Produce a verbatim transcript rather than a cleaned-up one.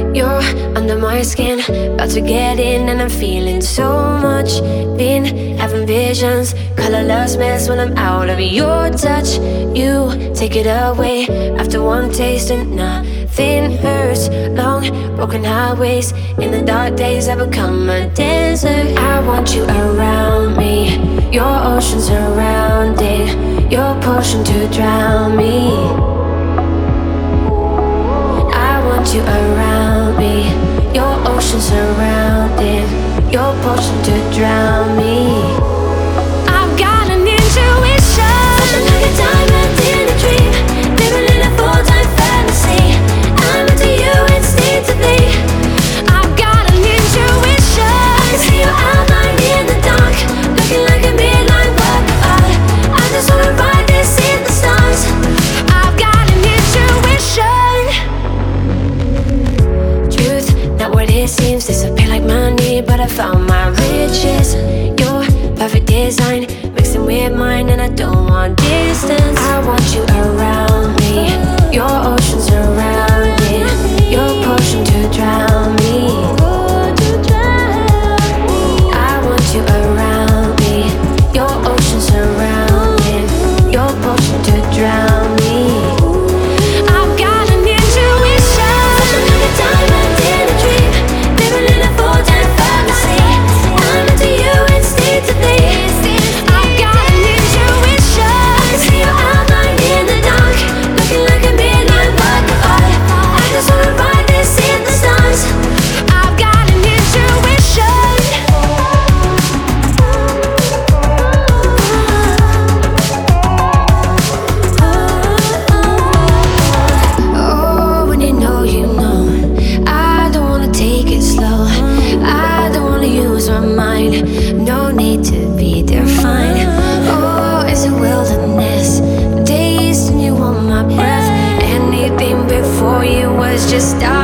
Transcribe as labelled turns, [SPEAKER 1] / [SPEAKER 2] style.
[SPEAKER 1] You're under my skin, about to get in, and I'm feeling so much. Been having visions, colorless mess when I'm out of your touch. You take it away after one taste, and nothing hurts. Long broken highways, in the dark days I become a desert. I want you around me, your ocean surrounding, your potion to drown me. I want you around me, your ocean surrounding, your potion to drown me. I've got an intuition, flashing like a diamond in a dream, living in a full-time fantasy. I'm into you instinctively. I've got an intuition, I can see your outline in the dark, looking like a midnight work of art. I just wanna write this in the stars. I've got an intuition. Truth, not what it seems, disappear like money, but I found my riches. Your perfect design, mixing with mine, and I don't want distance. I want you around me, your ocean surrounding, your potion to drown me. I want you around me, your ocean surrounding, your potion to drown me. I've got an intuition, flashing like a diamond in a dream, living in a full-time fantasy. I'm into you instinctively. I've got an intuition, I can see your outline in the dark, looking like a midnight work of art. I just wanna write this in the stars. I've got an intuition. Oh, when you know, you know, I don't wanna take it slow. I don't wanna use my mind, no need to be defined. Oh, it's a wilderness, tasting you on my breath. Anything before you was just